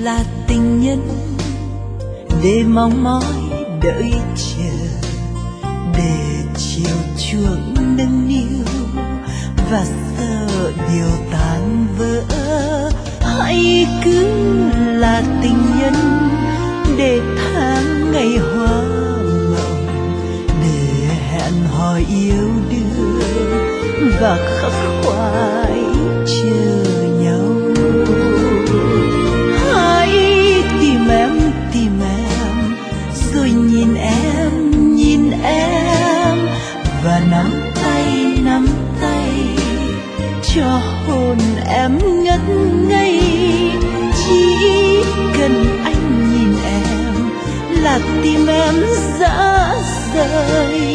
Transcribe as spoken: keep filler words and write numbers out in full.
là tình nhân để mong mỏi đợi chờ, để chiều chuộng nâng niu và sợ điều tan vỡ. Hãy cứ là tình nhân để tháng ngày hoa mộng, để hẹn hò yêu đương và khắc khoải chờ nhau. Hãy tìm em, tìm em, rồi nhìn em, nhìn em, và nắm tay, nắm tay, cho hồn em ngất ngây. Chỉ cần anh nhìn em là tim em rã rời.